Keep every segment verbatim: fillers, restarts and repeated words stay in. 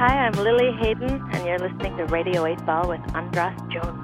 Hi, I'm Lily Hayden, and you're listening to Radio eight Ball with Andras Jones.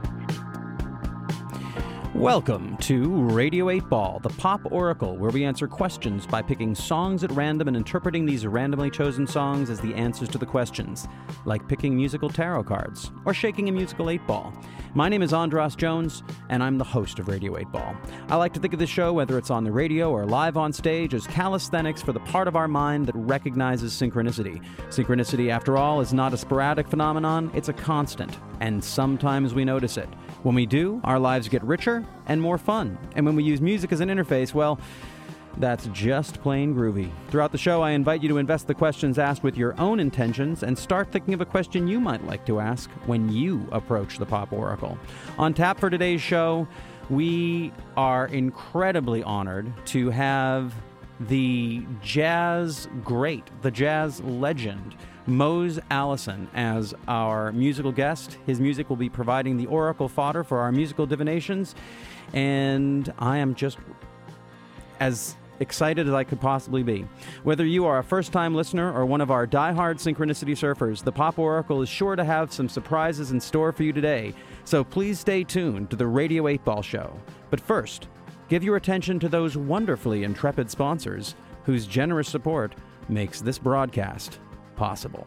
Welcome to Radio eight Ball, the pop oracle, where we answer questions by picking songs at random and interpreting these randomly chosen songs as the answers to the questions, like picking musical tarot cards or shaking a musical eight ball. My name is Andras Jones, and I'm the host of Radio eight Ball. I like to think of this show, whether it's on the radio or live on stage, as calisthenics for the part of our mind that recognizes synchronicity. Synchronicity, after all, is not a sporadic phenomenon, it's a constant, and sometimes we notice it. When we do, our lives get richer and more fun. And when we use music as an interface, well, that's just plain groovy. Throughout the show, I invite you to invest the questions asked with your own intentions and start thinking of a question you might like to ask when you approach the Pop Oracle. On tap for today's show, we are incredibly honored to have the jazz great, the jazz legend, Mose Allison, as our musical guest. His music will be providing the oracle fodder for our musical divinations, and I am just as excited as I could possibly be. Whether you are a first-time listener or one of our die-hard synchronicity surfers, the Pop Oracle is sure to have some surprises in store for you today, so please stay tuned to the Radio eight Ball Show. But first, give your attention to those wonderfully intrepid sponsors whose generous support makes this broadcast possible.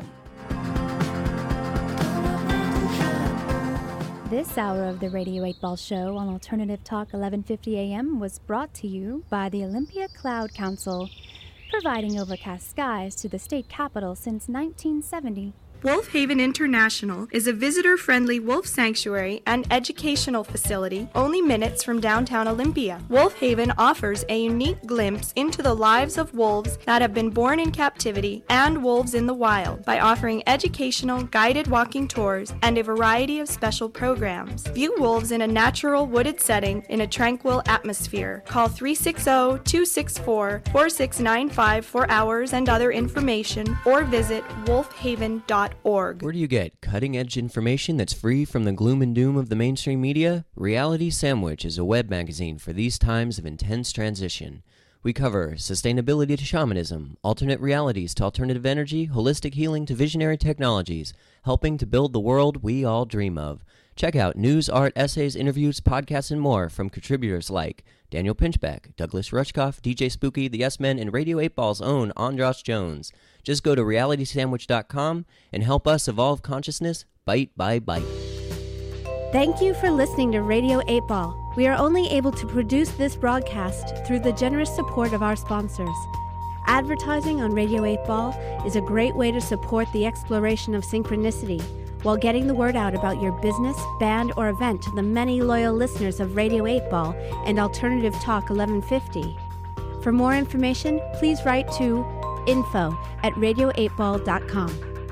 This hour of the Radio eight Ball Show on Alternative Talk eleven fifty A M was brought to you by the Olympia Cloud Council, providing overcast skies to the state capital since nineteen seventy. Wolf Haven International is a visitor-friendly wolf sanctuary and educational facility only minutes from downtown Olympia. Wolf Haven offers a unique glimpse into the lives of wolves that have been born in captivity and wolves in the wild by offering educational, guided walking tours and a variety of special programs. View wolves in a natural wooded setting in a tranquil atmosphere. Call three six zero, two six four, four six nine five for hours and other information, or visit wolf haven dot org. Where do you get cutting-edge information that's free from the gloom and doom of the mainstream media? Reality Sandwich is a web magazine for these times of intense transition. We cover sustainability to shamanism, alternate realities to alternative energy, holistic healing to visionary technologies, helping to build the world we all dream of. Check out news, art, essays, interviews, podcasts, and more from contributors like Daniel Pinchbeck, Douglas Rushkoff, D J Spooky, The Yes Men, and Radio eight Ball's own Andras Jones. Just go to reality sandwich dot com and help us evolve consciousness bite by bite. Thank you for listening to Radio eight Ball. We are only able to produce this broadcast through the generous support of our sponsors. Advertising on Radio eight Ball is a great way to support the exploration of synchronicity while getting the word out about your business, band, or event to the many loyal listeners of Radio eight Ball and Alternative Talk eleven fifty. For more information, please write to info at radio eight ball dot com.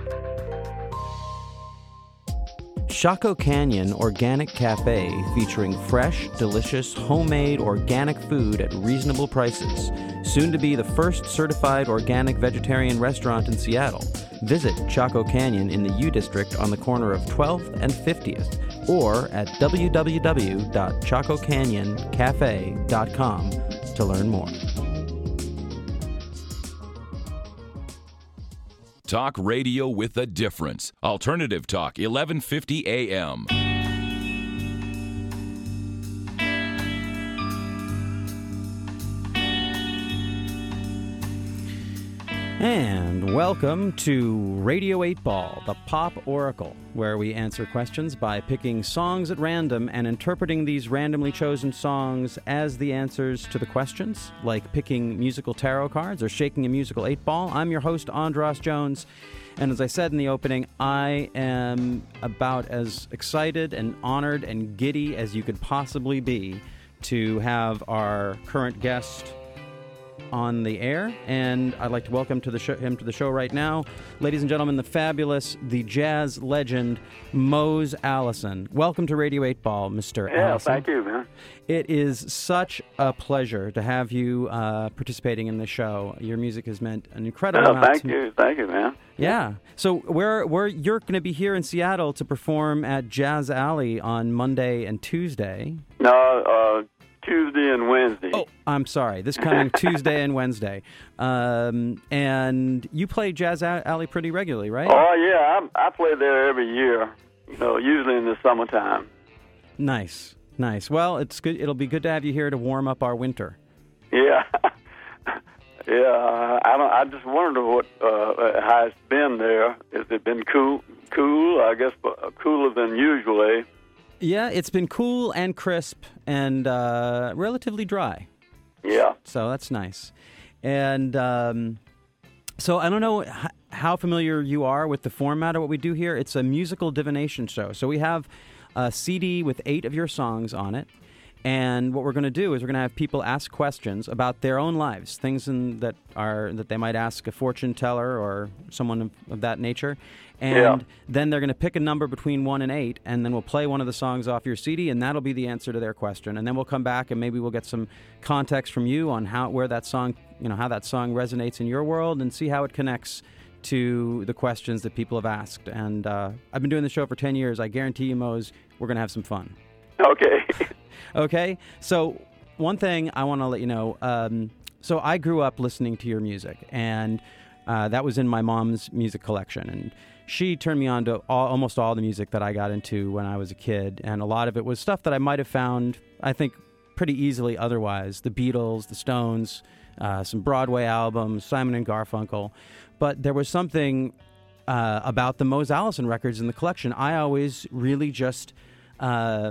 Chaco Canyon Organic Cafe, featuring fresh, delicious, homemade organic food at reasonable prices. Soon to be the first certified organic vegetarian restaurant in Seattle. Visit Chaco Canyon in the U District on the corner of twelfth and fiftieth, or at w w w dot chaco canyon cafe dot com to learn more. Talk radio with a difference. Alternative Talk, eleven fifty A M. And welcome to Radio eight Ball, the Pop Oracle, where we answer questions by picking songs at random and interpreting these randomly chosen songs as the answers to the questions, like picking musical tarot cards or shaking a musical eight ball. I'm your host, Andras Jones, and as I said in the opening, I am about as excited and honored and giddy as you could possibly be to have our current guest on the air, and I'd like to welcome to the show, him to the show right now. Ladies and gentlemen, the fabulous, the jazz legend, Mose Allison. Welcome to Radio eight Ball, Mister Yeah, Allison. thank you, man. It is such a pleasure to have you uh, participating in the show. Your music has meant an incredible Oh, amount thank to me. you, thank you, man. Yeah. So where where you're going to be here in Seattle to perform at Jazz Alley on Monday and Tuesday. No, uh, Tuesday and Wednesday. Oh, I'm sorry. This coming Tuesday and Wednesday. Um, and you play Jazz Alley pretty regularly, right? Oh, yeah. I, I play there every year, you know, usually in the summertime. Nice, nice. Well, it's good. It'll be good to have you here to warm up our winter. Yeah. yeah. I don't. I just wondered what uh, how it's been there. Has it been cool? Cool? I guess uh, cooler than usual, eh? Yeah, it's been cool and crisp and uh, relatively dry. Yeah. So that's nice. And um, so I don't know h- how familiar you are with the format of what we do here. It's a musical divination show. So we have a C D with eight of your songs on it. And what we're going to do is we're going to have people ask questions about their own lives, things in, that are that they might ask a fortune teller or someone of, of that nature. And yeah. then they're going to pick a number between one and eight, and then we'll play one of the songs off your C D, and that'll be the answer to their question. And then we'll come back, and maybe we'll get some context from you on how where that song, you know, how that song resonates in your world, and see how it connects to the questions that people have asked. And uh, I've been doing the show for ten years. I guarantee you, Mose, we're going to have some fun. Okay. Okay, so one thing I want to let you know, um, so I grew up listening to your music, and uh, that was in my mom's music collection, and she turned me on to all, almost all the music that I got into when I was a kid, and a lot of it was stuff that I might have found, I think, pretty easily otherwise. The Beatles, the Stones, uh, some Broadway albums, Simon and Garfunkel, but there was something uh, about the Mose Allison records in the collection. I always really just... Uh,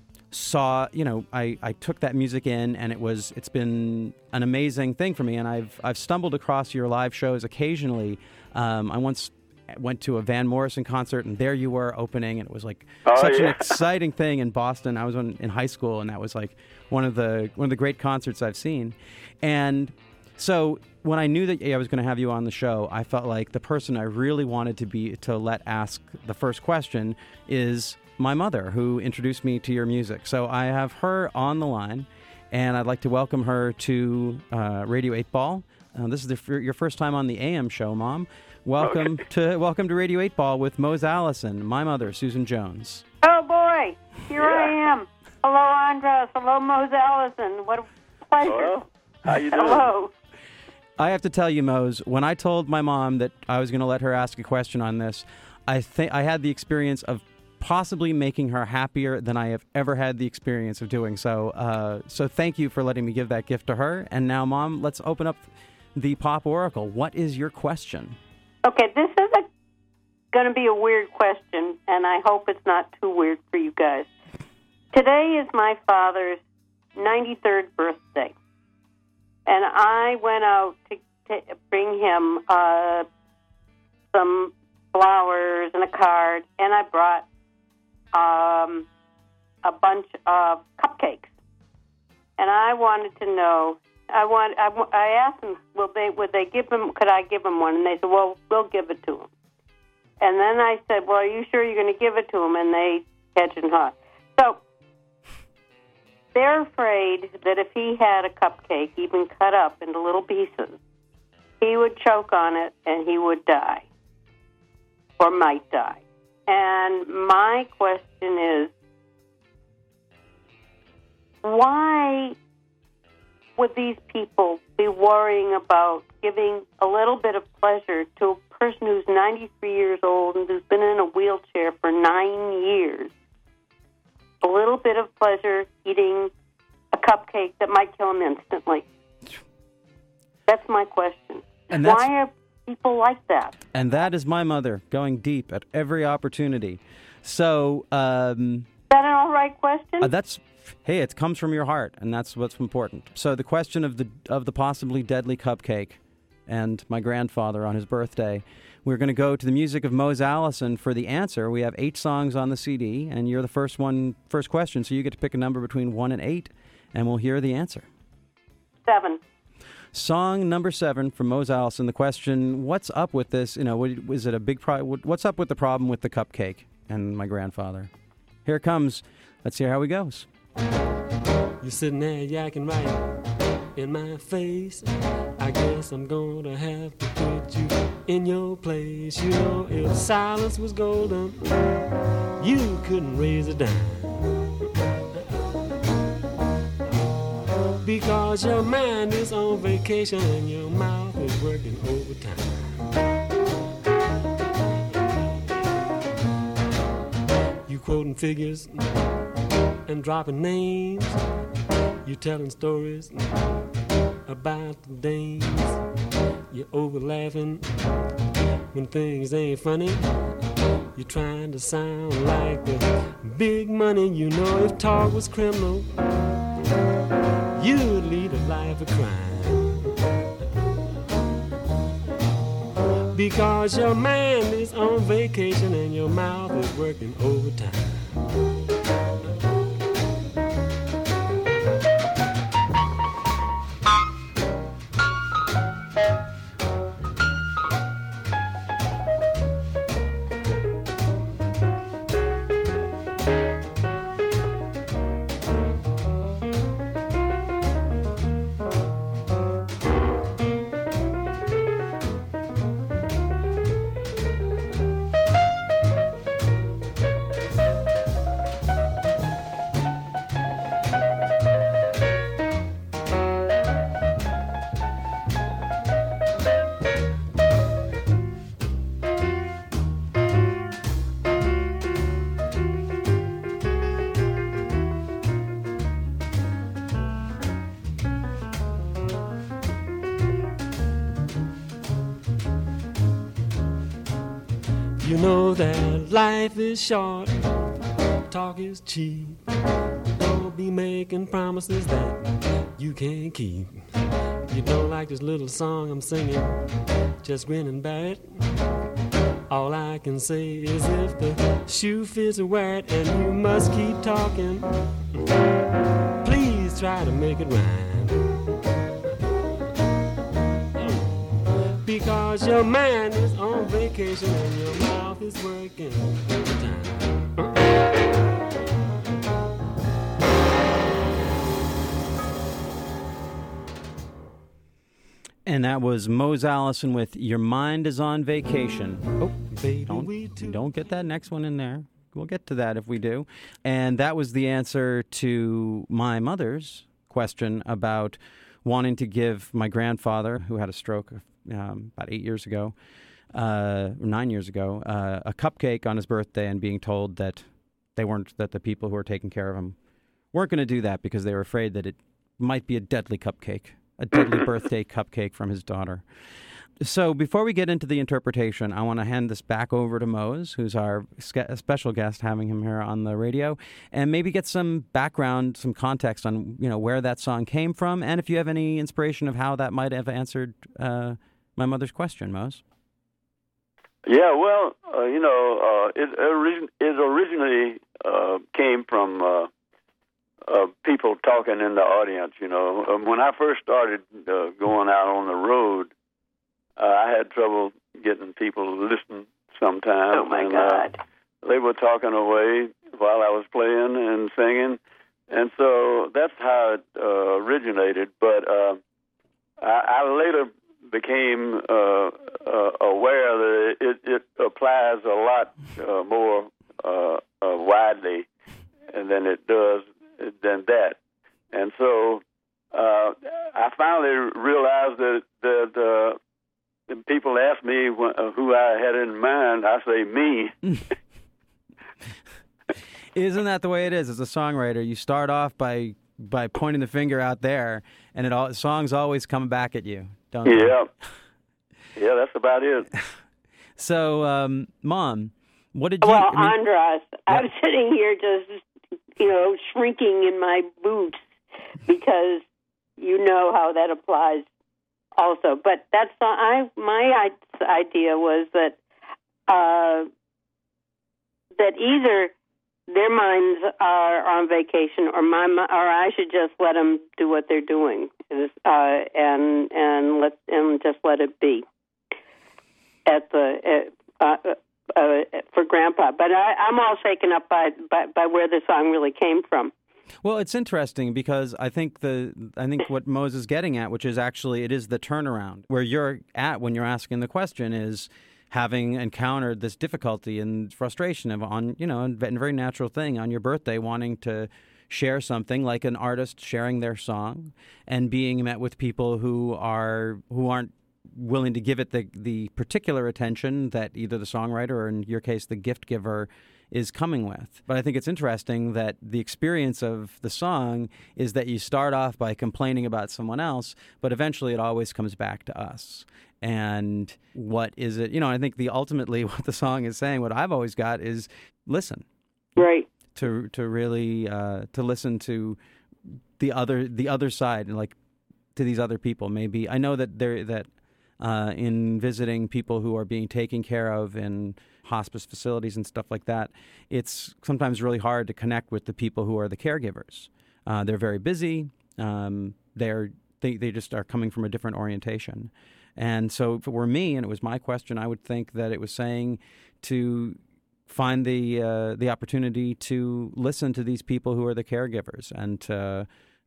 saw, you know, I, I took that music in, and it was, it's been an amazing thing for me, and I've I've stumbled across your live shows occasionally. Um, I once went to a Van Morrison concert, and there you were opening, and it was like oh, such yeah. an exciting thing in Boston. I was in, in high school, and that was like one of the one of the great concerts I've seen. And so when I knew that I was going to have you on the show, I felt like the person I really wanted to be to let ask the first question is my mother, who introduced me to your music. So I have her on the line, and I'd like to welcome her to uh, Radio eight Ball. Uh, this is the, f- your first time on the A M show, Mom. Welcome okay. to welcome to Radio eight Ball with Mose Allison, my mother, Susan Jones. Oh boy, here yeah. I am. Hello, Andras. Hello, Mose Allison. What a pleasure. Hello. How you doing? Hello. I have to tell you, Mose, when I told my mom that I was going to let her ask a question on this, I think I had the experience of possibly making her happier than I have ever had the experience of doing so. Uh, so thank you for letting me give that gift to her. And now, Mom, let's open up the Pop Oracle. What is your question? Okay, this is going to be a weird question, and I hope it's not too weird for you guys. Today is my father's ninety-third birthday, and I went out to, to bring him uh, some flowers and a card, and I brought Um, a bunch of cupcakes, and I wanted to know. I want. I, I asked them, "Will they? Would they give him? Could I give him one?" And they said, "Well, we'll give it to him." And then I said, "Well, are you sure you're going to give it to him?" And they hedged and hawed. So they're afraid that if he had a cupcake, even cut up into little pieces, he would choke on it and he would die, or might die. And my question is, why would these people be worrying about giving a little bit of pleasure to a person who's ninety-three years old and who's been in a wheelchair for nine years? A little bit of pleasure eating a cupcake that might kill him instantly. That's my question. And that's- why are people like that? And that is my mother, going deep at every opportunity. So, um... Is that an all right question? Uh, that's... Hey, it comes from your heart, and that's what's important. So the question of the of the possibly deadly cupcake and my grandfather on his birthday, we're going to go to the music of Mose Allison for the answer. We have eight songs on the C D, and you're the first one, first question, so you get to pick a number between one and eight, and we'll hear the answer. Seven. Song number seven from Mose Allison. The question, what's up with this? You know, is it a big pro- what's up with the problem with the cupcake and my grandfather? Here it comes. Let's hear how it goes. You're sitting there yakking right in my face. I guess I'm gonna have to put you in your place. You know, if silence was golden, you couldn't raise a dime. Because your mind is on vacation and your mouth is working overtime. You quoting figures and dropping names. You telling stories about the dames. You're over laughing when things ain't funny. You're trying to sound like the big money. You know if talk was criminal, you'd lead a life of crime. Because your mind is on vacation and your mouth is working overtime. You know that life is short, talk is cheap. Don't be making promises that you can't keep. You don't like this little song I'm singing, just grin and bear it. All I can say is if the shoe fits, wear it, and you must keep talking. Please try to make it rhyme. Because your mind is on vacation and your mouth is working overtime. And that was Mose Allison with Your Mind is on Vacation. Oh, Baby, don't, we two- don't get that next one in there. We'll get to that if we do. And that was the answer to my mother's question about wanting to give my grandfather, who had a stroke um, about eight years ago, uh, nine years ago, uh, a cupcake on his birthday, and being told that they weren't, that the people who were taking care of him weren't going to do that because they were afraid that it might be a deadly cupcake, a deadly birthday cupcake from his daughter. So before we get into the interpretation, I want to hand this back over to Mose, who's our ske- special guest, having him here on the radio, and maybe get some background, some context on, you know, where that song came from, and if you have any inspiration of how that might have answered uh, my mother's question, Mose. Yeah, well, uh, you know, uh, it, origin- it originally uh, came from uh, uh, people talking in the audience, you know. Um, when I first started uh, going out on the road, uh, I had trouble getting people to listen sometimes. Oh, my and, God. Uh, they were talking away while I was playing and singing, and so that's how it uh, originated. But uh, I, I later became uh, uh, aware that it, it applies a lot uh, more uh, uh, widely than it does than that. And so uh, I finally realized that, that uh, when people ask me wh- who I had in mind, I say me. Isn't that the way it is as a songwriter? You start off by by pointing the finger out there, and it all songs always come back at you, don't they? Yeah. Yeah, that's about it. So, um, Mom, what did you... Well, I mean, Andras, yeah. I'm sitting here just, you know, shrinking in my boots because you know how that applies also. But that's uh, I. my idea was that uh, that either their minds are on vacation, or my, or I should just let them do what they're doing, uh, and and let and just let it be at the uh, uh, uh, for Grandpa. But I, I'm all shaken up by, by by where the song really came from. Well, it's interesting because I think the I think what Mose is getting at, which is actually it is the turnaround where you're at when you're asking the question, is having encountered this difficulty and frustration of on, you know, a very natural thing on your birthday, wanting to share something, like an artist sharing their song, and being met with people who are who aren't willing to give it the the particular attention that either the songwriter or, in your case, the gift giver is coming with. But I think it's interesting that the experience of the song is that you start off by complaining about someone else, but eventually it always comes back to us. And what is it? You know, I think the ultimately what the song is saying, what I've always got is listen. Right. To to really uh, to listen to the other the other side, and like to these other people. Maybe I know that there that uh, in visiting people who are being taken care of in hospice facilities and stuff like that, it's sometimes really hard to connect with the people who are the caregivers. Uh, they're very busy. Um, they're they they just are coming from a different orientation. And so if it were me and it was my question, I would think that it was saying to find the uh, the opportunity to listen to these people who are the caregivers, and to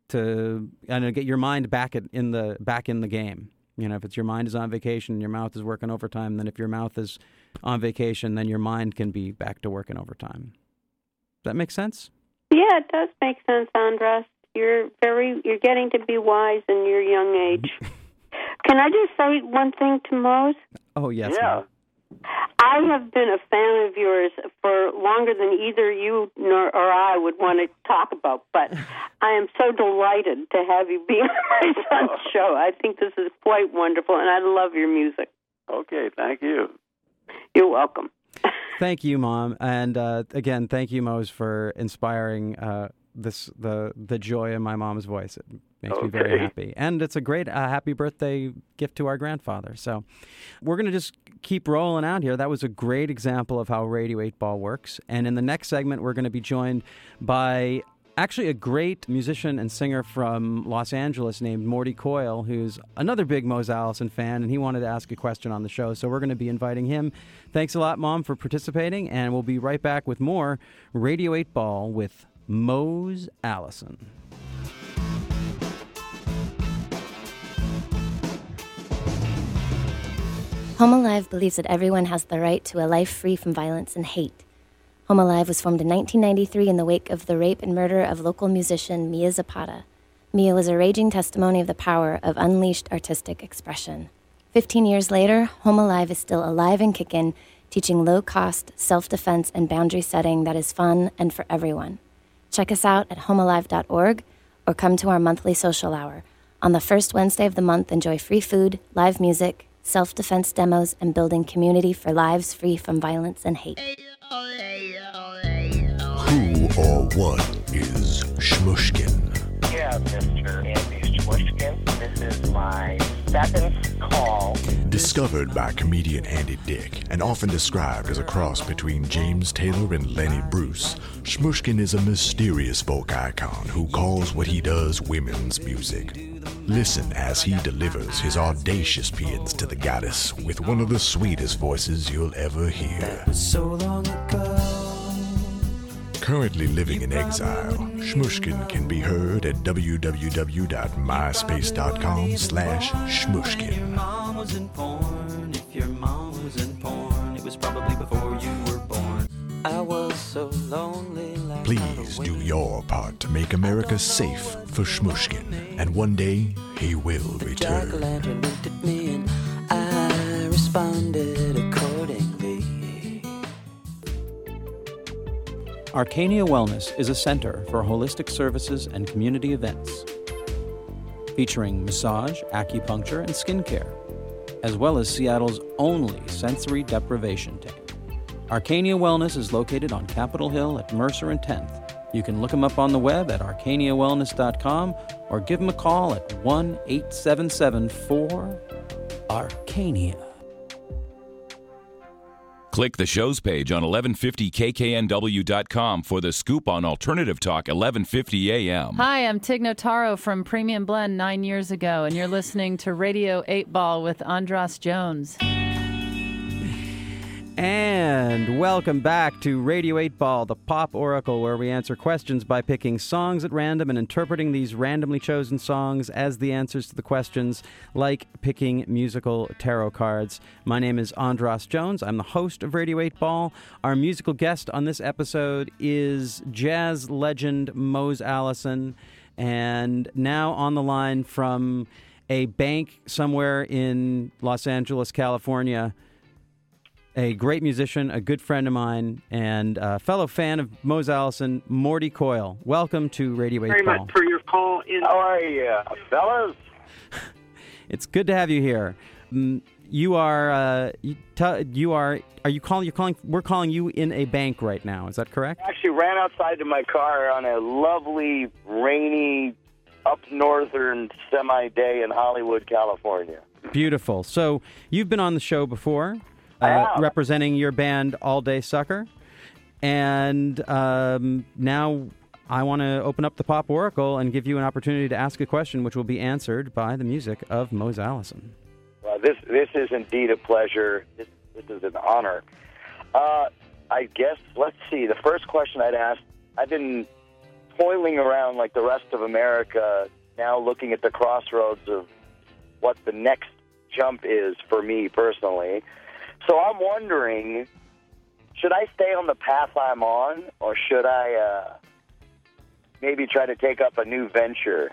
to and get your mind back at, in the back in the game. You know, if it's your mind is on vacation and your mouth is working overtime, then if your mouth is on vacation, then your mind can be back to working overtime. Does that make sense? Yeah, it does make sense, Andras. You're very you're getting to be wise in your young age. Can I just say one thing to Mose? Oh, yes. Yeah. Ma'am. I have been a fan of yours for longer than either you nor or I would want to talk about, but I am so delighted to have you be on my son's show. I think this is quite wonderful, and I love your music. Okay, thank you. You're welcome. Thank you, Mom. And uh, again, thank you, Mose, for inspiring uh, this the the joy in my mom's voice. It makes Okay. me very happy. And it's a great uh, happy birthday gift to our grandfather. So we're going to just keep rolling out here. That was a great example of how Radio eight Ball works. And in the next segment, we're going to be joined by actually a great musician and singer from Los Angeles named Morty Coyle, who's another big Mose Allison fan, and he wanted to ask a question on the show. So we're going to be inviting him. Thanks a lot, Mom, for participating. And we'll be right back with more Radio eight Ball with Mose Allison. Home Alive believes that everyone has the right to a life free from violence and hate. Home Alive was formed in nineteen ninety-three in the wake of the rape and murder of local musician Mia Zapata. Mia was a raging testimony of the power of unleashed artistic expression. Fifteen years later, Home Alive is still alive and kickin', teaching low-cost, self-defense and boundary setting that is fun and for everyone. Check us out at home alive dot org or come to our monthly social hour. On the first Wednesday of the month, enjoy free food, live music, self-defense demos, and building community for lives free from violence and hate. Who or what is Shmushkin? Yeah, Mister Andy Shmushkin. This is my second call. Discovered by comedian Andy Dick and often described as a cross between James Taylor and Lenny Bruce, Shmushkin is a mysterious folk icon who calls what he does women's music. Listen as he delivers his audacious paeans to the goddess with one of the sweetest voices you'll ever hear. That was so long ago. Currently living in exile, Shmushkin can be heard at w w w dot myspace dot com slash shmushkin. Your mom was in porn. If your mom was in porn, it was probably before you were born. I was so lonely. Like Please do your part to make America safe for Shmushkin, and one day he will the return. jack-o'-lantern winked at me and I responded accordingly. Arcania Wellness is a center for holistic services and community events, featuring massage, acupuncture, and skincare, as well as Seattle's only sensory deprivation tank. Arcania Wellness is located on Capitol Hill at Mercer and tenth. You can look them up on the web at arcania wellness dot com or give them a call at one eight seven seven four Arcania. Click the show's page on eleven fifty K K N W dot com for the scoop on Alternative Talk eleven fifty A M. Hi, I'm Tig Notaro from Premium Blend nine years ago, and you're listening to Radio eight Ball with Andras Jones. And welcome back to Radio eight Ball, the pop oracle, where we answer questions by picking songs at random and interpreting these randomly chosen songs as the answers to the questions, like picking musical tarot cards. My name is Andras Jones. I'm the host of Radio eight Ball. Our musical guest on this episode is jazz legend Mose Allison, and now on the line from a bank somewhere in Los Angeles, California, a great musician, a good friend of mine, and a fellow fan of Mose Allison, Morty Coyle. Welcome to Radio eight Ball. Very much for your call in. How are you, fellas? It's good to have you here. Mm, You are, uh, you, t- you are, are you calling, you're calling, we're calling you in a bank right now. Is that correct? I actually ran outside to my car on a lovely, rainy, up northern semi-day in Hollywood, California. Beautiful. So you've been on the show before. Uh, representing your band All Day Sucker, and um, now I want to open up the Pop Oracle and give you an opportunity to ask a question which will be answered by the music of Mose Allison. Well, this this is indeed a pleasure. This, this is an honor. Uh, I guess, let's see, the first question I'd ask, I've been toiling around like the rest of America, now looking at the crossroads of what the next jump is for me personally. So I'm wondering, should I stay on the path I'm on, or should I uh, maybe try to take up a new venture?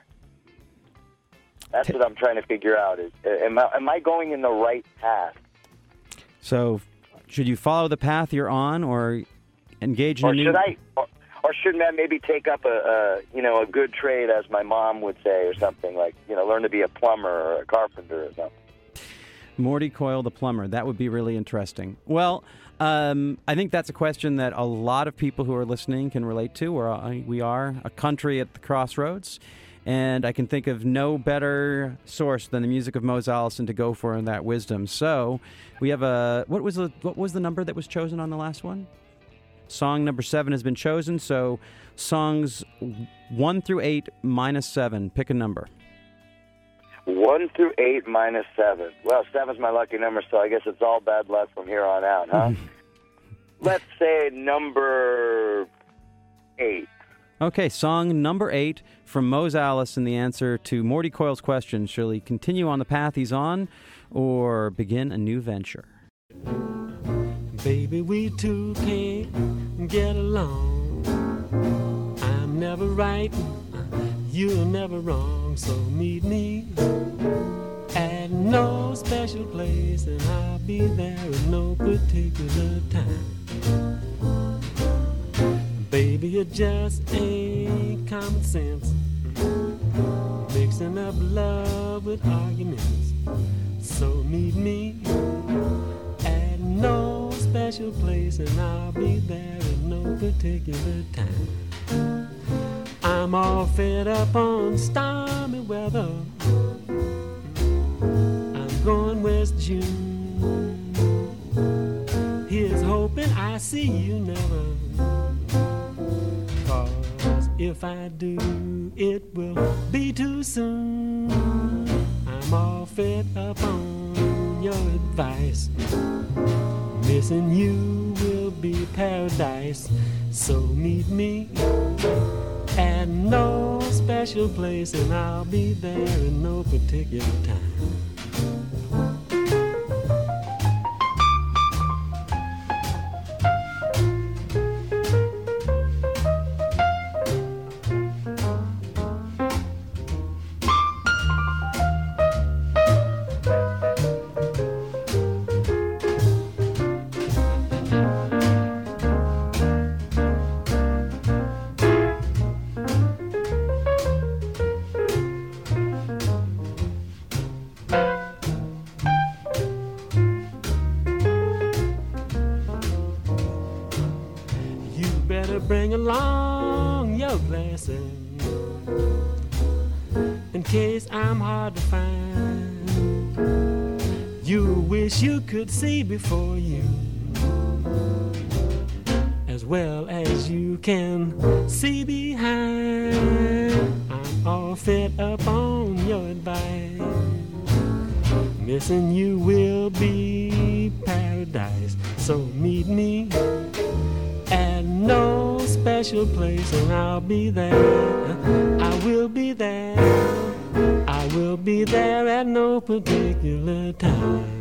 That's what I'm trying to figure out. Is am I, am I going in the right path? So, should you follow the path you're on, or engage in or a new? Should I, or, or should I maybe take up a, a you know a good trade, as my mom would say, or something like you know learn to be a plumber or a carpenter or something? Morty Coyle, the plumber. That would be really interesting. Well, um, I think that's a question that a lot of people who are listening can relate to. We're, we are a country at the crossroads, and I can think of no better source than the music of Mose Allison to go for in that wisdom. So we have a what was the what was the number that was chosen on the last one? Song number seven has been chosen. So songs one through eight minus seven. Pick a number. One through eight minus seven. Well, seven's my lucky number, so I guess it's all bad luck from here on out, huh? Let's say number eight. Okay, song number eight from Mose Allison, the answer to Morty Coyle's question. Shall he continue on the path he's on or begin a new venture? Baby, we two can't get along. I'm never right, you're never wrong. So meet me at no special place, and I'll be there at no particular time. Baby, it just ain't common sense, mixing up love with arguments. So meet me at no special place, and I'll be there at no particular time. I'm all fed up on stormy weather. I'm going west June. Here's hoping I see you never. 'Cause if I do, it will be too soon. I'm all fed up on your advice. Missing you will be paradise. So meet me at no special place, and I'll be there in no particular time. Bring along your glasses in case I'm hard to find. You wish you could see before you, as well as you can see behind. I'm all fed up on your advice. Missing you will be sweet paradise. So meet me at no special place, and I'll be there. I will be there. I will be there at no particular time.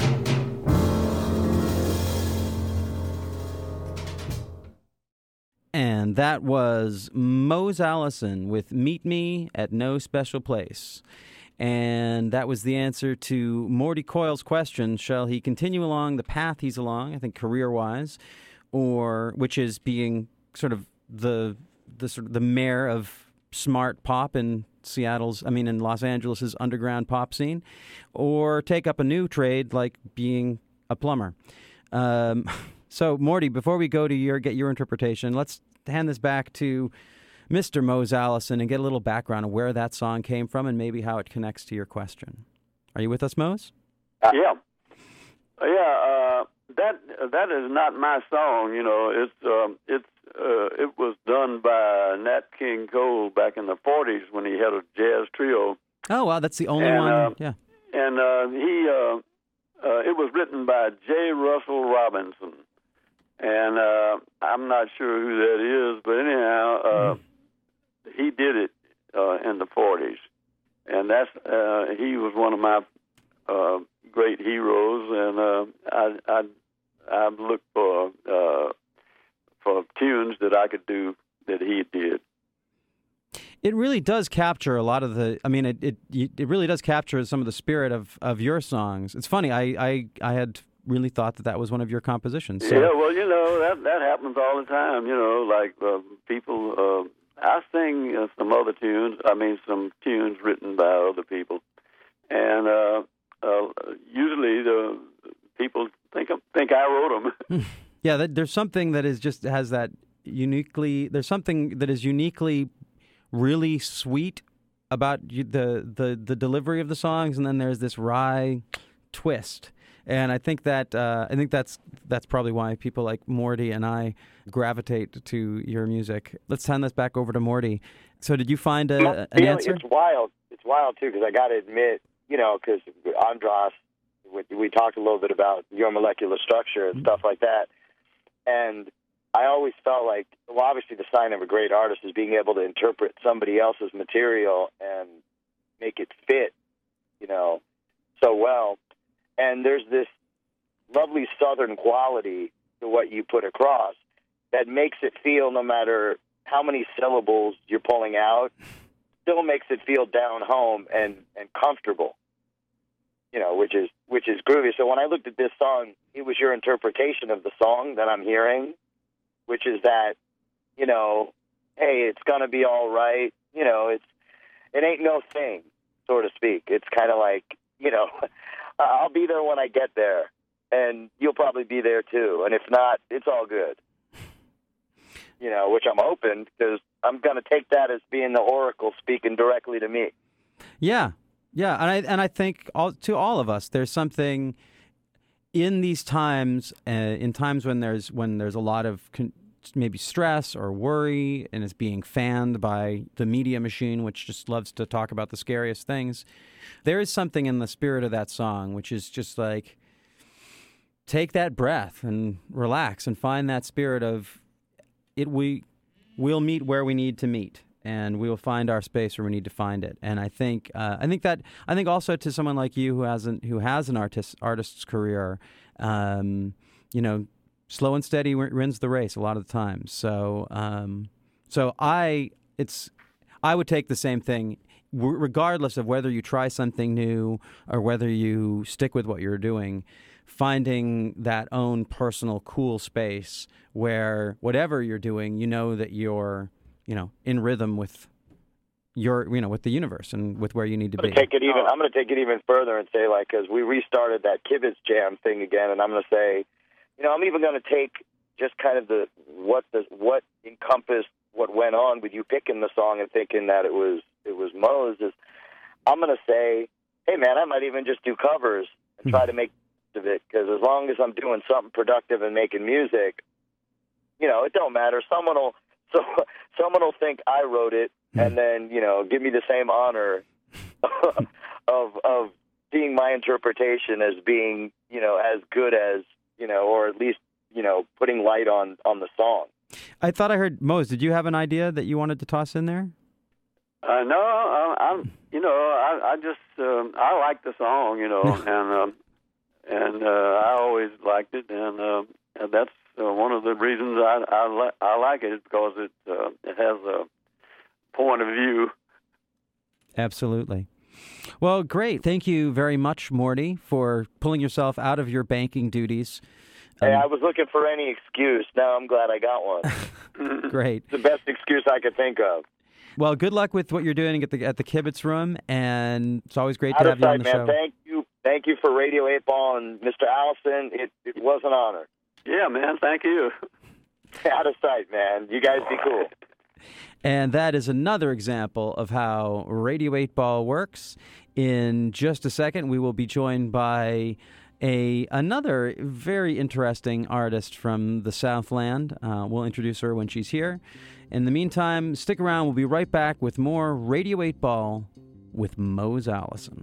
And that was Mose Allison with Meet Me at No Special Place. And that was the answer to Morty Coyle's question, shall he continue along the path he's along, I think career-wise, or which is being sort of the the sort of the mayor of smart pop in Seattle's, I mean in Los Angeles's underground pop scene, or take up a new trade like being a plumber. Um So, Morty, before we go to your get your interpretation, let's hand this back to Mister Mose Allison and get a little background on where that song came from and maybe how it connects to your question. Are you with us, Mose? Uh, yeah, yeah. Uh, that that is not my song. You know, it's um, it's uh, it was done by Nat King Cole back in the forties when he had a jazz trio. Oh, wow, that's the only and, one. Uh, yeah, and uh, he uh, uh, it was written by J. Russell Robinson. And uh, I'm not sure who that is, but anyhow, uh, mm. he did it uh, in the forties, and that's uh, he was one of my uh, great heroes, and uh, I I I looked for uh, for tunes that I could do that he did. It really does capture a lot of the. I mean, it it it really does capture some of the spirit of, of your songs. It's funny. I I, I had. really thought that that was one of your compositions. So. Yeah, well, you know, that that happens all the time, you know, like uh, people, uh, I sing uh, some other tunes, I mean, some tunes written by other people, and uh, uh, usually the people think think I wrote them. Yeah, that, there's something that is just has that uniquely, there's something that is uniquely really sweet about you, the, the, the delivery of the songs, and then there's this wry twist. And I think that uh, I think that's that's probably why people like Morty and I gravitate to your music. Let's hand this back over to Morty. So, did you find a, an yeah, answer? It's wild. It's wild too, because I got to admit, you know, because Andras, we, we talked a little bit about your molecular structure and mm-hmm. stuff like that, and I always felt like, well, obviously, the sign of a great artist is being able to interpret somebody else's material and make it fit, you know, so well. And there's this lovely Southern quality to what you put across that makes it feel, no matter how many syllables you're pulling out, still makes it feel down home and, and comfortable, you know, which is which is groovy. So when I looked at this song, it was your interpretation of the song that I'm hearing, which is that, you know, hey, it's going to be all right. You know, it's it ain't no thing, so to speak. It's kind of like, you know, I'll be there when I get there, and you'll probably be there too. And if not, it's all good. You know, which I'm open, because I'm going to take that as being the oracle speaking directly to me. Yeah, yeah, and I and I think all, to all of us, there's something in these times, uh, in times when there's when there's a lot of con- maybe stress or worry, and it's being fanned by the media machine, which just loves to talk about the scariest things. There is something in the spirit of that song, which is just like, take that breath and relax and find that spirit of it. We we'll meet where we need to meet, and we will find our space where we need to find it. And I think uh, I think that I think also to someone like you who hasn't who has an artist artist's career, um, you know, slow and steady wins the race a lot of the time. So um, so I it's I would take the same thing. Regardless of whether you try something new or whether you stick with what you're doing, finding that own personal cool space where whatever you're doing, you know that you're, you know, in rhythm with your, you know, with the universe and with where you need to I'm be. Take it even, I'm going to take it even further and say, like, because we restarted that Kibitz Jam thing again, and I'm going to say, you know, I'm even going to take just kind of the what the what encompassed what went on with you picking the song and thinking that it was it was Mose. Is I'm going to say, hey man, I might even just do covers and try to make of it, because as long as I'm doing something productive and making music, you know, it don't matter. Someone will so someone will think I wrote it, and then, you know, give me the same honor of of seeing my interpretation as being, you know, as good as know, or at least, you know, putting light on, on the song. I thought I heard, Mose, did you have an idea that you wanted to toss in there? Uh, no, I, I'm, you know, I, I just, um, I like the song, you know, and um, and uh, I always liked it, and, uh, and that's uh, one of the reasons I I, li- I like it is because it uh, it has a point of view. Absolutely. Well, great. Thank you very much, Morty, for pulling yourself out of your banking duties. Hey, I was looking for any excuse. Now I'm glad I got one. Great. It's the best excuse I could think of. Well, good luck with what you're doing at the at the Kibitz Room, and it's always great Out to of have you on sight, the man. show. Thank you, thank you for Radio eight Ball and Mister Allison. It, it was an honor. Yeah, man. Thank you. Out of sight, man. You guys be cool. And that is another example of how Radio eight Ball works. In just a second, we will be joined by a another very interesting artist from the Southland. Uh, we'll introduce her when she's here. In the meantime, stick around. We'll be right back with more Radio eight Ball with Mose Allison.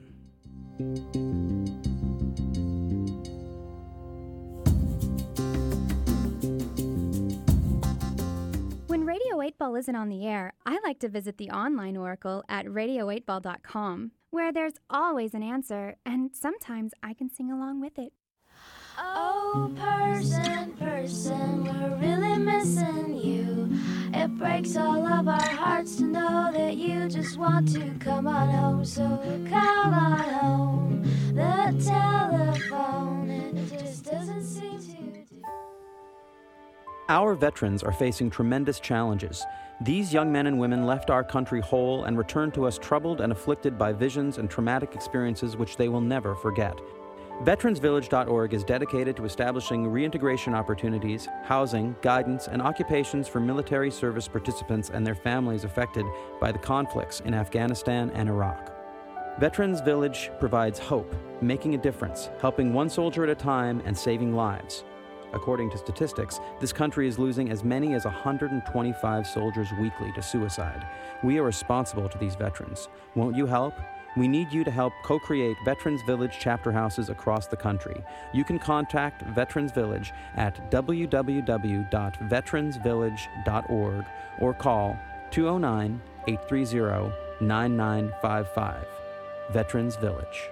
When Radio eight Ball isn't on the air, I like to visit the online oracle at radio eight ball dot com, where there's always an answer, and sometimes I can sing along with it. Oh, person, person, we're really missing you. It breaks all of our hearts to know that you just want to come on home. So come on home. The telephone, it just doesn't seem to do. Our veterans are facing tremendous challenges. These young men and women left our country whole and returned to us troubled and afflicted by visions and traumatic experiences which they will never forget. veterans village dot org is dedicated to establishing reintegration opportunities, housing, guidance, and occupations for military service participants and their families affected by the conflicts in Afghanistan and Iraq. Veterans Village provides hope, making a difference, helping one soldier at a time and saving lives. According to statistics, this country is losing as many as one hundred twenty-five soldiers weekly to suicide. We are responsible to these veterans. Won't you help? We need you to help co-create Veterans Village chapter houses across the country. You can contact Veterans Village at w w w dot veterans village dot org or call two oh nine, eight three zero, nine nine five five. Veterans Village.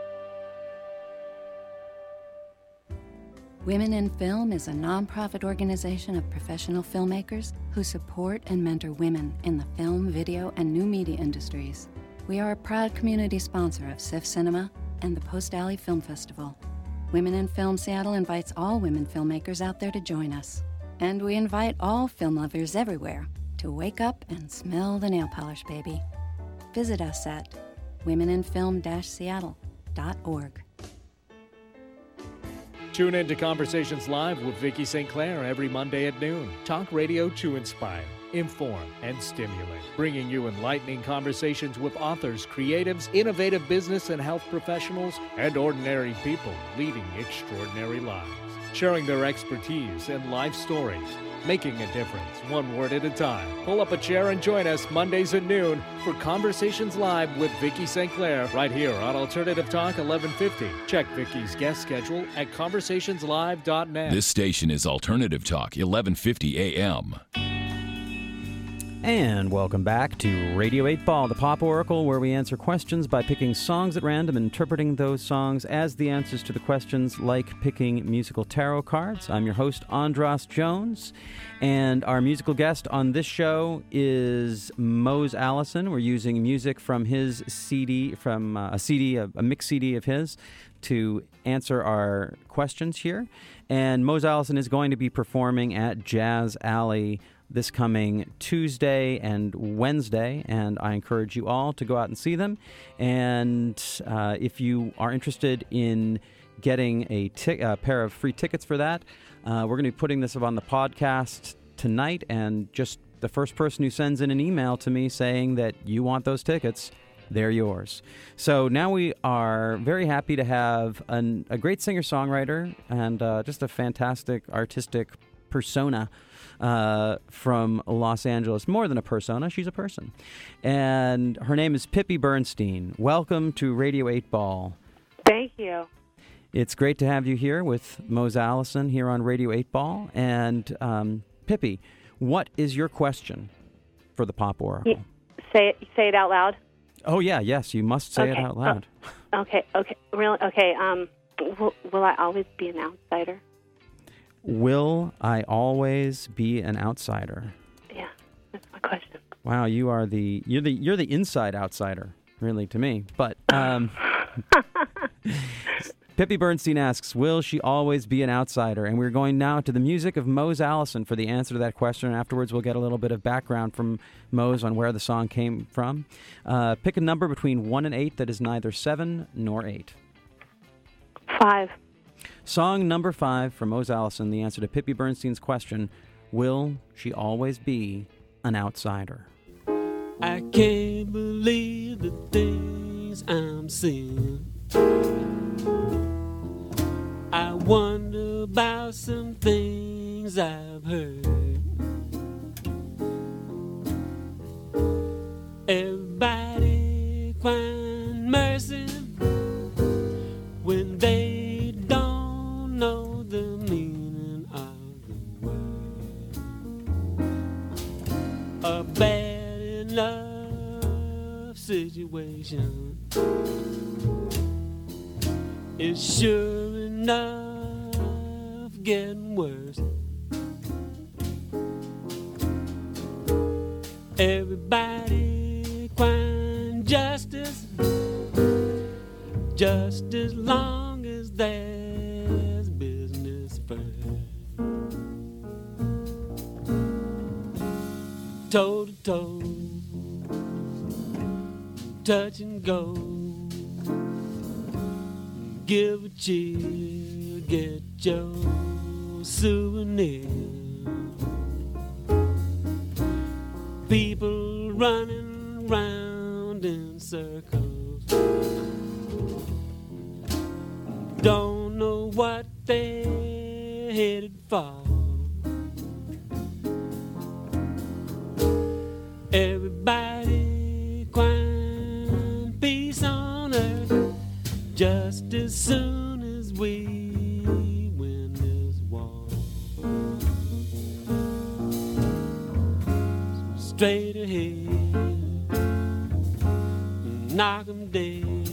Women in Film is a nonprofit organization of professional filmmakers who support and mentor women in the film, video, and new media industries. We are a proud community sponsor of S I F Cinema and the Post Alley Film Festival. Women in Film Seattle invites all women filmmakers out there to join us. And we invite all film lovers everywhere to wake up and smell the nail polish, baby. Visit us at women in film dash seattle dot org. Tune in to Conversations Live with Vicki Saint Clair every Monday at noon. Talk radio to inspire, inform, and stimulate. Bringing you enlightening conversations with authors, creatives, innovative business and health professionals, and ordinary people leading extraordinary lives. Sharing their expertise and life stories. Making a difference, one word at a time. Pull up a chair and join us Mondays at noon for Conversations Live with Vicki Saint Clair right here on Alternative Talk eleven fifty. Check Vicki's guest schedule at conversations live dot net. This station is Alternative Talk eleven fifty A M. And welcome back to Radio eight Ball, the pop oracle, where we answer questions by picking songs at random and interpreting those songs as the answers to the questions, like picking musical tarot cards. I'm your host, Andras Jones, and our musical guest on this show is Mose Allison. We're using music from his C D, from uh, a C D, a, a mix C D of his, to answer our questions here. And Mose Allison is going to be performing at Jazz Alley this coming Tuesday and Wednesday, and I encourage you all to go out and see them. And uh, if you are interested in getting a t- uh, pair of free tickets for that, uh, we're going to be putting this up on the podcast tonight, and just the first person who sends in an email to me saying that you want those tickets, they're yours. So now we are very happy to have an, a great singer-songwriter and uh, just a fantastic artistic persona Uh, from Los Angeles. More than a persona, she's a person. And her name is Pippi Bernstein. Welcome to Radio eight Ball. Thank you. It's great to have you here with Mose Allison here on Radio eight Ball. And um, Pippi, what is your question for the Pop Oracle? You say it. Say it out loud. Oh yeah, yes, you must say okay. it out loud. Oh, okay, okay, really, okay. Um, will, will I always be an outsider? Will I always be an outsider? Yeah, that's my question. Wow, you are the you're the you're the inside outsider, really, to me. But um, Pippi Bernstein asks, will she always be an outsider? And we're going now to the music of Mose Allison for the answer to that question. And afterwards, we'll get a little bit of background from Mose on where the song came from. Uh, pick a number between one and eight that is neither seven nor eight. Five. Song number five from Mose Allison, the answer to Pippi Bernstein's question, will she always be an outsider? I can't believe the things I'm seeing. I wonder about some things I've heard. Everybody find mercy when they don't know the meaning of the word. A bad enough situation is sure enough getting worse. Everybody crying justice, just as long as there's business first. Toe to toe, touch and go. Give a cheer, get your souvenir. People running round in circles, don't know what they're headed for. Everybody crying peace on earth, just as soon as we win this war. So straight ahead, knock 'em dead.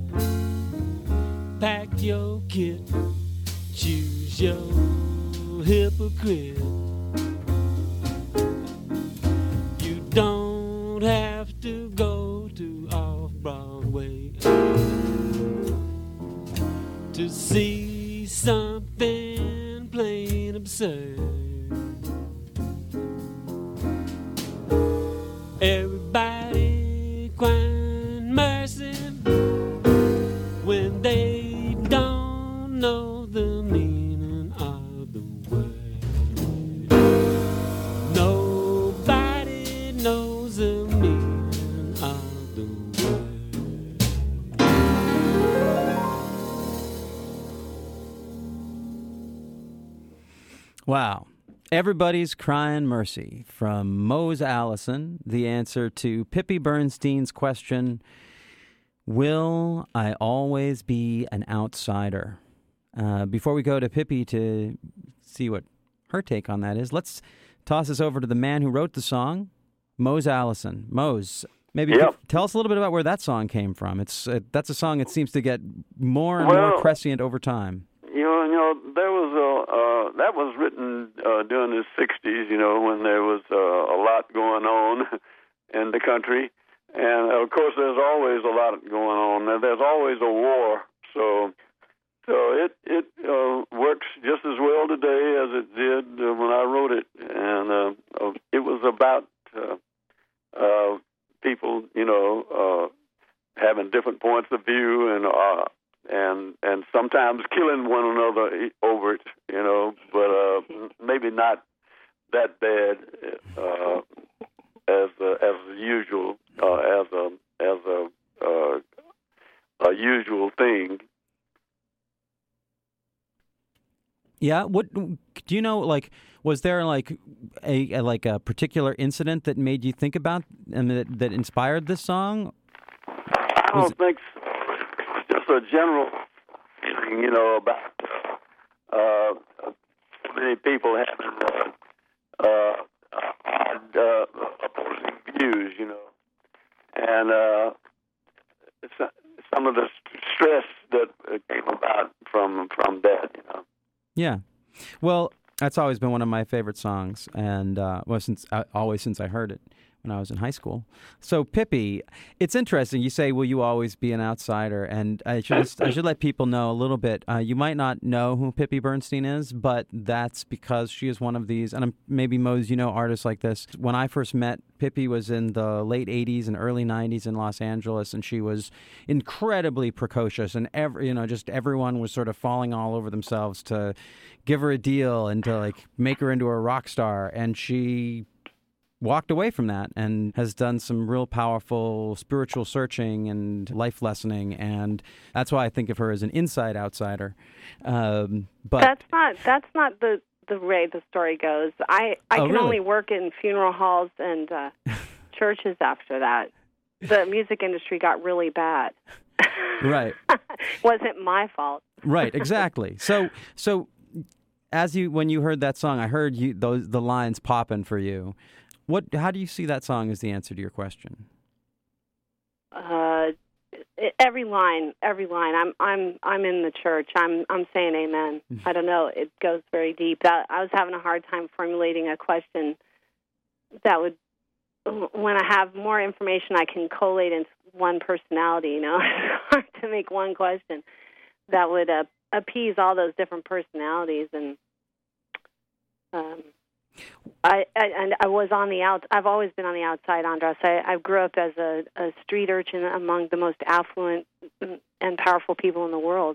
Pack your kit, choose your hypocrite. You don't have to go to off-Broadway to see something plain absurd. Everybody crying mercy when they don't know the meaning of the word. Nobody knows the meaning of the word. Wow. Everybody's Crying Mercy from Mose Allison, the answer to Pippi Bernstein's question, will I always be an outsider? Uh, before we go to Pippi to see what her take on that is, let's toss this over to the man who wrote the song, Mose Allison. Mose, maybe Yep. tell us a little bit about where that song came from. It's uh, that's a song that seems to get more and Well, more prescient over time. You know, you know, there was a uh, that was written uh, during the sixties. You know, when there was uh, a lot going on in the country, and of course, there's always a lot going on. And there's always a war, so so it it uh, works just as well today as it did uh, when I wrote it, and uh, uh, it was about uh, uh, people, you know, uh, having different points of view and. Uh, And and sometimes killing one another over it, you know, but uh, maybe not that bad uh, as uh, as usual, uh, as a as a uh, a usual thing. Yeah. What do you know? Like, was there like a, a like a particular incident that made you think about and that, that inspired this song? I don't think so. Just a general feeling, you know, about uh, uh, so many people having uh, uh, odd uh, opposing views, you know, and uh, some of the stress that came about from from that, you know. Yeah. Well, that's always been one of my favorite songs, and uh, well, since uh, always since I heard it when I was in high school. So, Pippi, it's interesting. You say, "Will you always be an outsider?" And I should just, I should let people know a little bit. Uh, you might not know who Pippi Bernstein is, but that's because she is one of these. And I'm, maybe Mose, you know, artists like this. When I first met Pippi, was in the late eighties and early nineties in Los Angeles, and she was incredibly precocious, and every, you know, just everyone was sort of falling all over themselves to give her a deal and to like make her into a rock star, and she walked away from that and has done some real powerful spiritual searching and life lessoning, and that's why I think of her as an inside outsider. Um, but that's not that's not the the way the story goes. I I oh, can really? only work in funeral halls and uh, churches after that. The music industry got really bad. Right. Wasn't my fault. Right. Exactly. So so as you when you heard that song, I heard you those the lines popping for you. What? How do you see that song as the answer to your question? Uh, every line, every line. I'm, I'm, I'm in the church. I'm, I'm saying amen. I don't know. It goes very deep. That, I was having a hard time formulating a question that would, when I have more information, I can collate into one personality. You know, it's hard to make one question that would uh, appease all those different personalities. And um, I, I and I was on the out. I've always been on the outside, Andras. I, I grew up as a, a street urchin among the most affluent and powerful people in the world.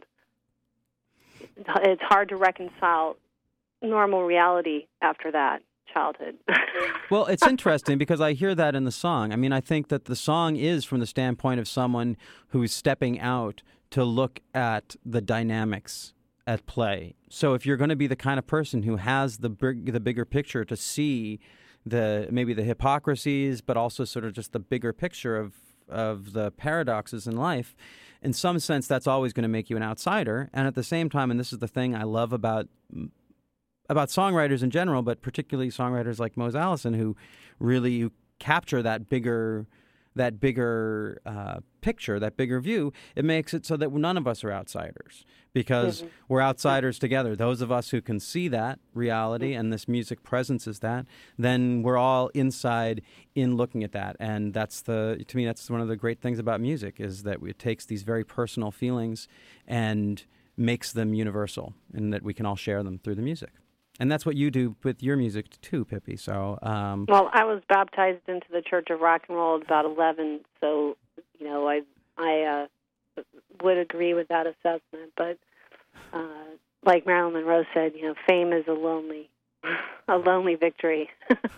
It's hard to reconcile normal reality after that childhood. Well, it's interesting because I hear that in the song. I mean, I think that the song is from the standpoint of someone who's stepping out to look at the dynamics at play. So if you're going to be the kind of person who has the big, the bigger picture to see the maybe the hypocrisies, but also sort of just the bigger picture of of the paradoxes in life, in some sense, that's always going to make you an outsider. And at the same time, and this is the thing I love about about songwriters in general, but particularly songwriters like Mose Allison, who really capture that bigger that bigger uh, picture, that bigger view, it makes it so that none of us are outsiders because mm-hmm. we're outsiders together. Those of us who can see that reality and this music presence is that, then we're all inside in looking at that. And that's the, to me, that's one of the great things about music is that it takes these very personal feelings and makes them universal and that we can all share them through the music. And that's what you do with your music too, Pippi. So, um, well, I was baptized into the Church of Rock and Roll at about eleven, so you know, I I uh, would agree with that assessment. But uh, like Marilyn Monroe said, you know, fame is a lonely, a lonely victory.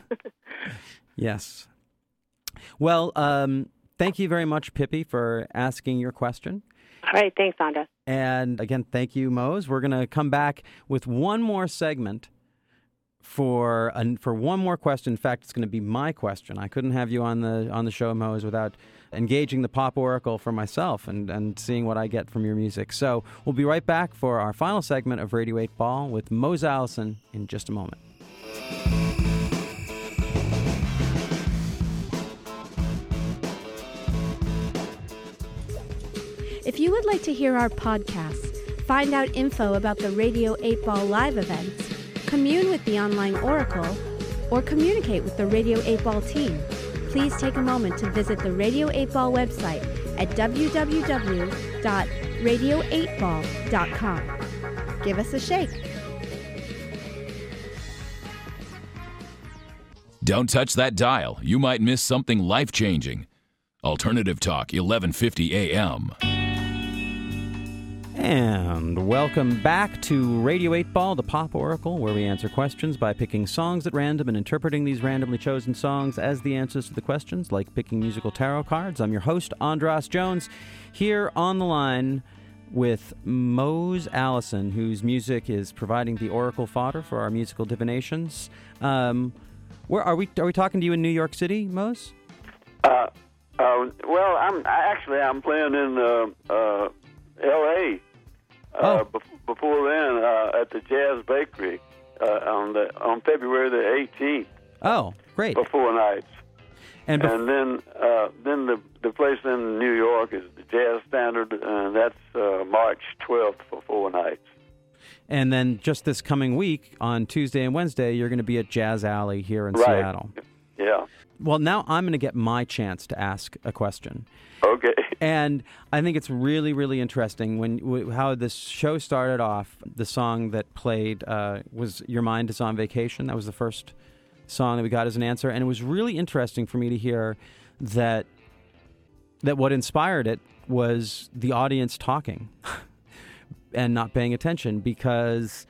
Yes. Well, um, thank you very much, Pippi, for asking your question. All right, thanks, Andra. And again, thank you, Mose. We're going to come back with one more segment for uh, for one more question. In fact, it's going to be my question. I couldn't have you on the on the show, Mose, without engaging the pop oracle for myself and, and seeing what I get from your music. So we'll be right back for our final segment of Radio eight Ball with Mose Allison in just a moment. If you would like to hear our podcasts, find out info about the Radio eight Ball live events, commune with the online oracle, or communicate with the Radio eight Ball team, please take a moment to visit the Radio eight Ball website at w w w dot radio eight ball dot com. Give us a shake. Don't touch that dial. You might miss something life-changing. Alternative Talk, eleven fifty A M. And welcome back to Radio eight Ball, the Pop Oracle, where we answer questions by picking songs at random and interpreting these randomly chosen songs as the answers to the questions, like picking musical tarot cards. I'm your host, Andras Jones, here on the line with Mose Allison, whose music is providing the oracle fodder for our musical divinations. Um, where are we? Are we talking to you in New York City, Mose? Uh, uh, well, I'm I, actually I'm playing in uh, uh, L A Uh, oh. be- before then, uh, at the Jazz Bakery uh, on the on February the eighteenth. Oh, great! For four nights. And, bef- and then uh, then the the place in New York is the Jazz Standard, and that's uh, March twelfth for four nights. And then just this coming week, on Tuesday and Wednesday, you're going to be at Jazz Alley here in right. Seattle. Yeah. Well, now I'm going to get my chance to ask a question. Okay. And I think it's really, really interesting when w- how this show started off. The song that played uh, was "Your Mind Is on Vacation." That was the first song that we got as an answer, and it was really interesting for me to hear that that what inspired it was the audience talking and not paying attention, because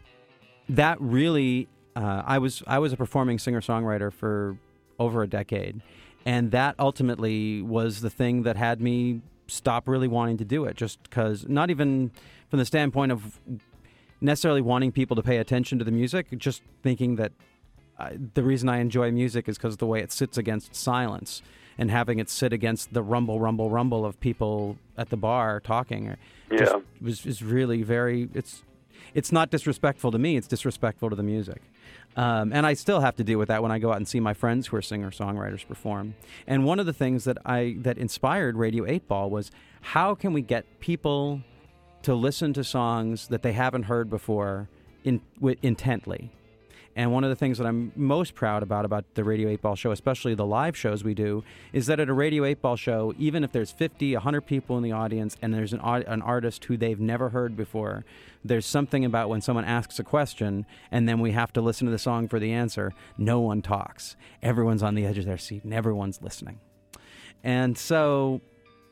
that really uh, I was I was a performing singer-songwriter for over a decade, and that ultimately was the thing that had me stop really wanting to do it, just because, not even from the standpoint of necessarily wanting people to pay attention to the music, just thinking that uh, the reason I enjoy music is because of the way it sits against silence, and having it sit against the rumble, rumble, rumble of people at the bar talking. Just yeah. was is really very, it's it's not disrespectful to me, it's disrespectful to the music. Um, and I still have to deal with that when I go out and see my friends who are singer-songwriters perform. And one of the things that I that inspired Radio eight Ball was, how can we get people to listen to songs that they haven't heard before in, w- intently? And one of the things that I'm most proud about about the Radio eight Ball show, especially the live shows we do, is that at a Radio eight Ball show, even if there's fifty, one hundred people in the audience and there's an, an artist who they've never heard before, there's something about when someone asks a question and then we have to listen to the song for the answer, no one talks. Everyone's on the edge of their seat and everyone's listening. And so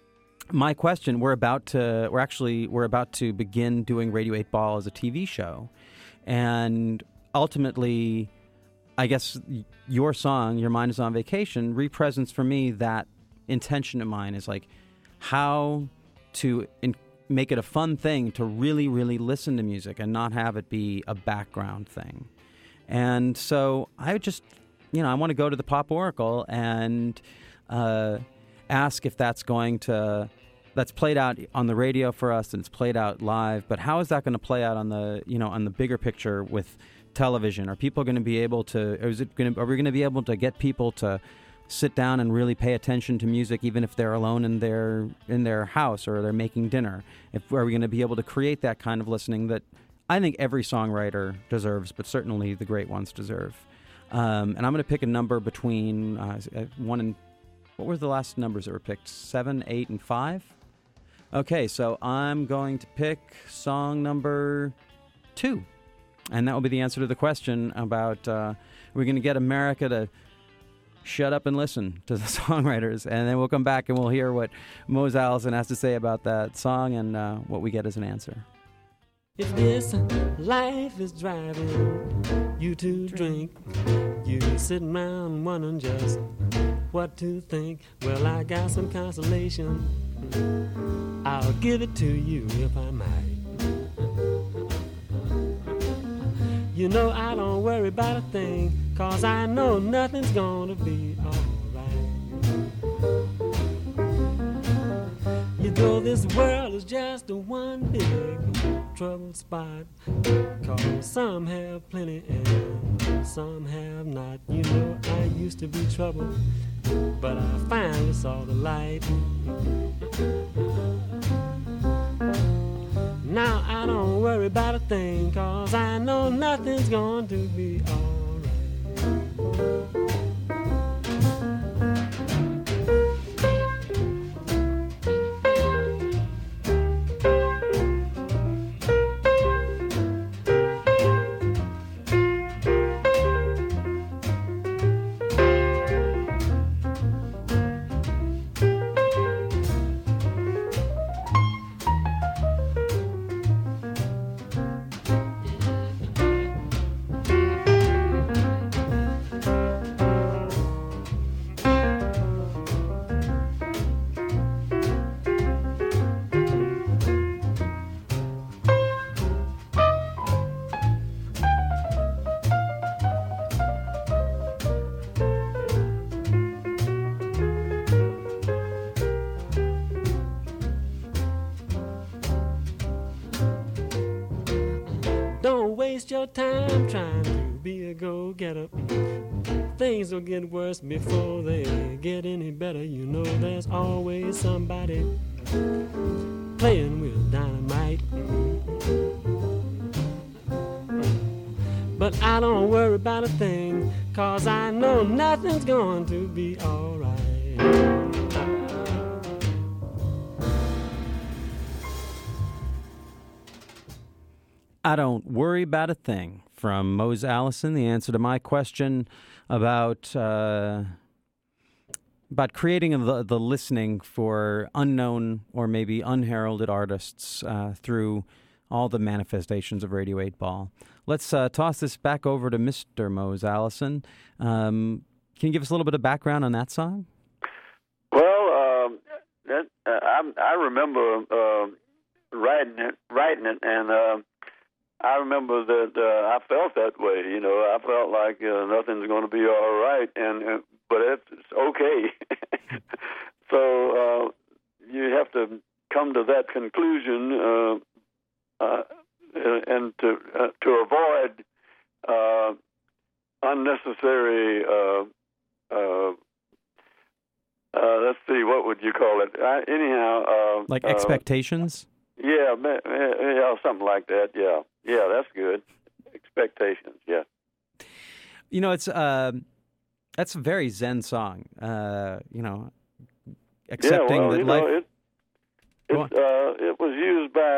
my question, we're about to, we're actually, we're about to begin doing Radio eight Ball as a T V show. And ultimately, I guess your song, Your Mind Is on Vacation, represents for me that intention of mine, is like how to in- make it a fun thing to really, really listen to music and not have it be a background thing. And so I just, you know, I want to go to the Pop Oracle and uh, ask if that's going to, that's played out on the radio for us and it's played out live, but how is that going to play out on the, you know, on the bigger picture with television? Are people going to be able to, or is it going to, are we going to be able to get people to sit down and really pay attention to music, even if they're alone in their in their house or they're making dinner? If are we going to be able to create that kind of listening that I think every songwriter deserves, but certainly the great ones deserve? Um, and I'm going to pick a number between uh, one and, what were the last numbers that were picked? Seven, eight, and five? Okay, so I'm going to pick song number two. And that will be the answer to the question about uh, we're going to get America to shut up and listen to the songwriters. And then we'll come back and we'll hear what Mose Allison has to say about that song and uh, what we get as an answer. If this life is driving you to drink, you sitting around wondering just what to think. Well, I got some consolation. I'll give it to you if I might. You know I don't worry about a thing, 'cause I know nothing's gonna be alright. You know this world is just a one big troubled spot, 'cause some have plenty and some have not. You know I used to be troubled, but I finally saw the light. Now I don't worry about a thing, 'cause I know nothing's going to be alright. Don't waste your time trying to be a go-getter. Things will get worse before they get any better. You know there's always somebody playing with dynamite. But I don't worry about a thing, 'cause I know nothing's going to be alright. I don't worry about a thing, from Mose Allison, the answer to my question about uh, about creating the, the listening for unknown or maybe unheralded artists uh, through all the manifestations of Radio eight Ball. Let's uh, toss this back over to Mister Mose Allison. Um, can you give us a little bit of background on that song? Well, um, that, uh, I, I remember uh, writing it, writing it, and uh, I remember that uh, I felt that way. You know, I felt like uh, nothing's going to be all right, and uh, but it's, it's okay. So uh, you have to come to that conclusion, uh, uh, and to uh, to avoid uh, unnecessary. Uh, uh, uh, let's see, what would you call it? Uh, anyhow, uh, like uh, expectations. Yeah, yeah, something like that. Yeah, yeah, that's good. Expectations. Yeah. You know, it's uh, that's a very Zen song. Uh, you know, accepting yeah, well, that you life. know, it it, uh, it was used by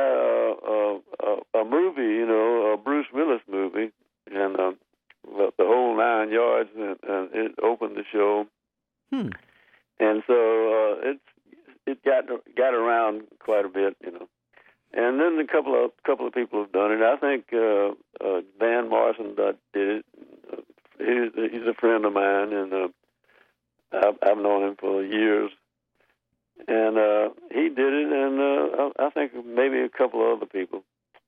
uh, a, a movie, you know, a Bruce Willis movie, and uh, the whole nine yards, and, and it opened the show. Hmm. And so uh, it's it got got around quite a bit, you know. And then a couple of couple of people have done it. I think uh, uh, Van Morrison did it. Uh, he's, he's a friend of mine, and uh, I've, I've known him for years. And uh, he did it, and uh, I think maybe a couple of other people.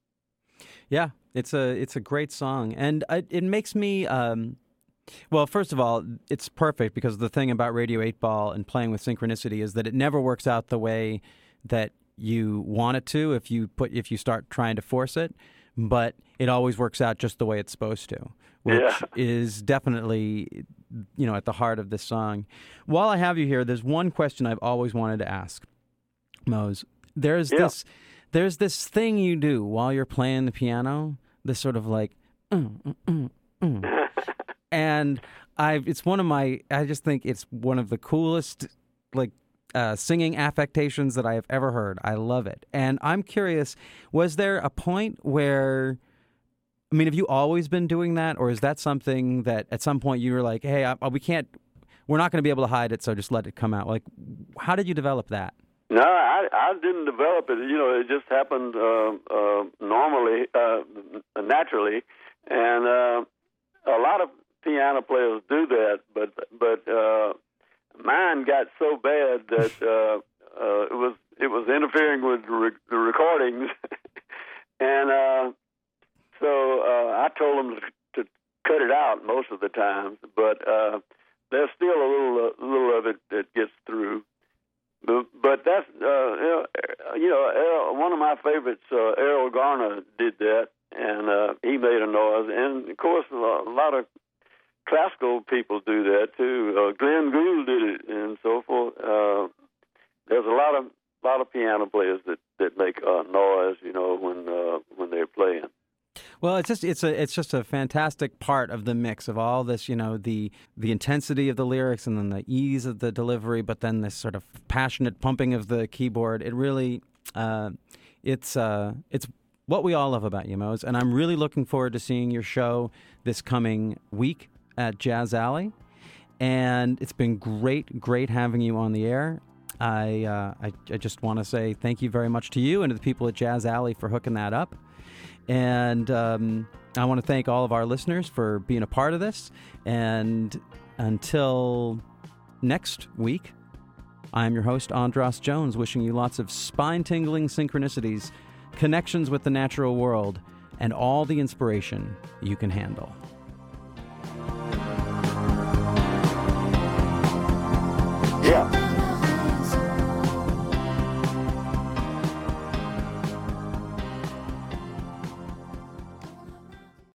Yeah, it's a it's a great song, and it, it makes me. Um, well, first of all, it's perfect because the thing about Radio eight Ball and playing with synchronicity is that it never works out the way that you want it to if you put if you start trying to force it, but it always works out just the way it's supposed to, which yeah. is definitely, you know, at the heart of this song. While I have you here, there's one question I've always wanted to ask, Mose. There's yeah. this there's this thing you do while you're playing the piano, this sort of like mm, mm, mm, mm. And I it's one of my I just think it's one of the coolest like Uh, singing affectations that I have ever heard. I love it. And I'm curious, was there a point where, I mean, have you always been doing that? Or is that something that at some point you were like, hey, I, we can't, we're not going to be able to hide it, so just let it come out? Like, how did you develop that? No, I, I didn't develop it. You know, it just happened uh, uh, normally, uh, naturally. And uh, a lot of piano players do that, but, but, uh, mine got so bad that uh, uh, it was it was interfering with the, re- the recordings, and uh, so uh, I told them to, to cut it out most of the times. But uh, there's still a little uh, little of it that gets through. But, but that's uh, you know, you know Errol, one of my favorites, uh, Errol Garner, did that, and uh, he made a noise. And of course, a lot of classical people do that too. Uh, Glenn Gould did it, and so forth. Uh, there's a lot of lot of piano players that, that make uh, noise, you know, when uh, when they're playing. Well, it's just it's a it's just a fantastic part of the mix of all this, you know, the the intensity of the lyrics and then the ease of the delivery, but then this sort of passionate pumping of the keyboard. It really, uh, it's uh, it's what we all love about you, Mose, and I'm really looking forward to seeing your show this coming week at Jazz Alley, and it's been great, great having you on the air. I uh, I, I just want to say thank you very much to you and to the people at Jazz Alley for hooking that up, and um, I want to thank all of our listeners for being a part of this, and until next week, I'm your host, Andras Jones, wishing you lots of spine-tingling synchronicities, connections with the natural world, and all the inspiration you can handle.